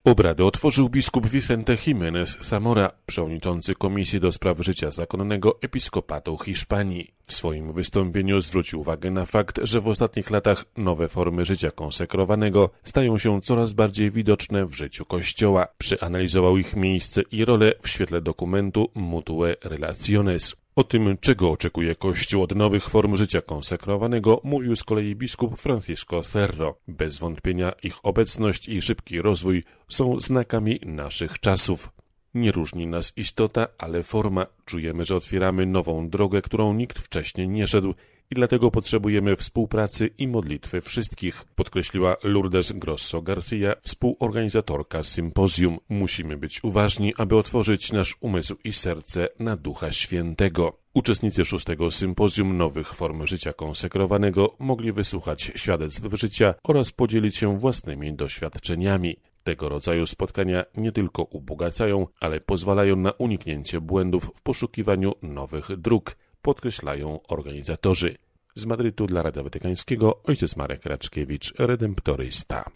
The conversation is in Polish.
Obrady otworzył biskup Vicente Jiménez Zamora, przewodniczący Komisji do Spraw Życia Zakonnego Episkopatu Hiszpanii. W swoim wystąpieniu zwrócił uwagę na fakt, że w ostatnich latach nowe formy życia konsekrowanego stają się coraz bardziej widoczne w życiu Kościoła. Przeanalizował ich miejsce i rolę w świetle dokumentu Mutue Relaciones. O tym, czego oczekuje Kościół od nowych form życia konsekrowanego, mówił z kolei biskup Francisco Cerro. Bez wątpienia ich obecność i szybki rozwój są znakami naszych czasów. Nie różni nas istota, ale forma. Czujemy, że otwieramy nową drogę, którą nikt wcześniej nie szedł i dlatego potrzebujemy współpracy i modlitwy wszystkich, podkreśliła Lourdes Grosso Garcia, współorganizatorka sympozjum. Musimy być uważni, aby otworzyć nasz umysł i serce na Ducha Świętego. Uczestnicy 6. sympozjum nowych form życia konsekrowanego mogli wysłuchać świadectw życia oraz podzielić się własnymi doświadczeniami. Tego rodzaju spotkania nie tylko ubogacają, ale pozwalają na uniknięcie błędów w poszukiwaniu nowych dróg, podkreślają organizatorzy. Z Madrytu dla Radia Watykańskiego ojciec Marek Raczkiewicz, redemptorysta.